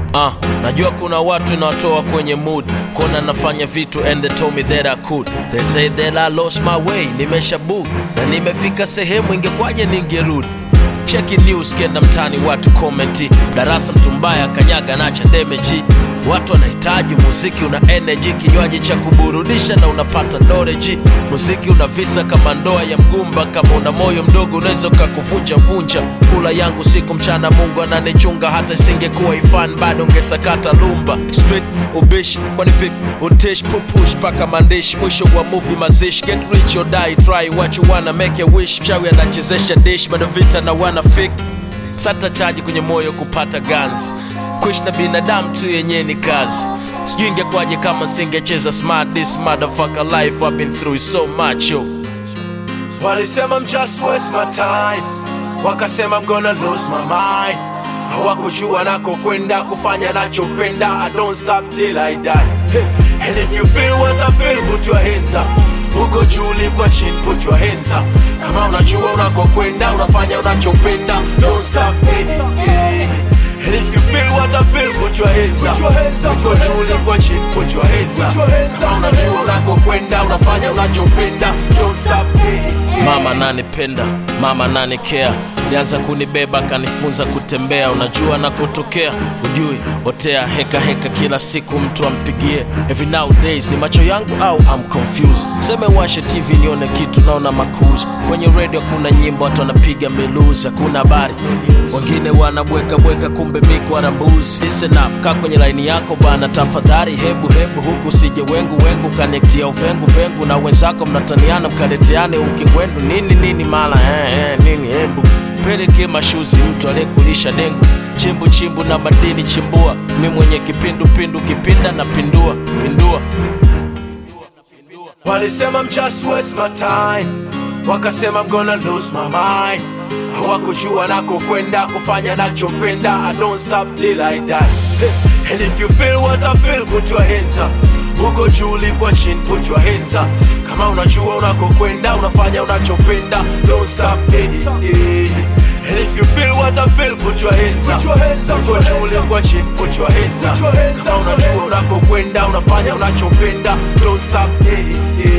Najua kuna watu nawatoa kwenye mood, kona nafanya vitu and they told me that I could. They say that I lost my way, nimesha book na nimefika sehemu ingekwaje ningerudi. Cheki news kenda mtani watu commenti, darasa mtu mbaya kanyaga nacha damage. Watu wanahitaji muziki una energy, kinywaji cha kuburudisha na unapata knowledge. Muziki una visa kama ndoa ya mgumba, kama una moyo mdogo unaweza kukuvunja vunja. Kula yangu siku mchana Mungu ananichunga, hata isingekuwa ifan bado ungesakata lumba. Street ubish kwani vipi untish pupush paka mandish, mwisho wa movie mazish. Get rich or die try what you wanna, make a wish. Mchawi anachezesha dish bado vita na wana fake. Sata chaji kwenye moyo kupata guns, kuishi na binadamu tu yenye ni kazi. Sijui ingekwaje kama singecheza smart. This motherfucker life I've been through so much yo. Walisema I'm just waste my time, wakasema I'm gonna lose my mind. Hawakujua nako kwenda kufanya nachopenda. I don't stop till I die. Hey. And if you feel what I feel, put your hands up. Uko juu kwa chini, put your hands up. Kama unajua unako kwenda, unafanya unachopenda. Don't stop, hey, hey. And if you feel what I feel, put your hands up. Uko juu kwa chini, put your hands up. Kama unajua unako kwenda, unafanya unachopenda. Don't stop, hey, hey. Mama nanipenda, mama nanikea, alianza kunibeba kanifunza kutembea. Unajua nakotokea, ujui otea heka heka kila siku mtu ampigie. Every nowadays ni macho yangu au I'm confused. Seme washe TV nione kitu naona makuzi. Kwenye radio kuna nyimbo watu wanapiga meluza, kuna habari wengine wanabweka bweka kumbe mikwa rambuzi. Listen up, kaa kwenye line yako bana tafadhali. Hebu huku sije wengu kanektia uvengu vengu. Na wenzako mnataniana mkadeteane ukingwendu. Nini mala nini hembu. Peleke mashuzi mtu aliyekulisha dengu. Chimbu na madini chimbua. Mi mwenye kipindu kipinda na pindua. Walisema I'm just waste my time, wakasema I'm gonna lose my mind. Hawakujua nako kwenda kufanya nachopenda. I don't stop till I die. Hey. And if you feel what I feel, put your hands up. Uko juu kwa chini, put your hands up. Kama unajua unako kwenda, unafanya unachopenda. Don't stop, hey, hey. And if you feel what I feel, put your hands up. Uko juu kwa chini, put your hands up. Kama unajua unako kwenda, unafanya unachopenda. Don't stop, hey, hey.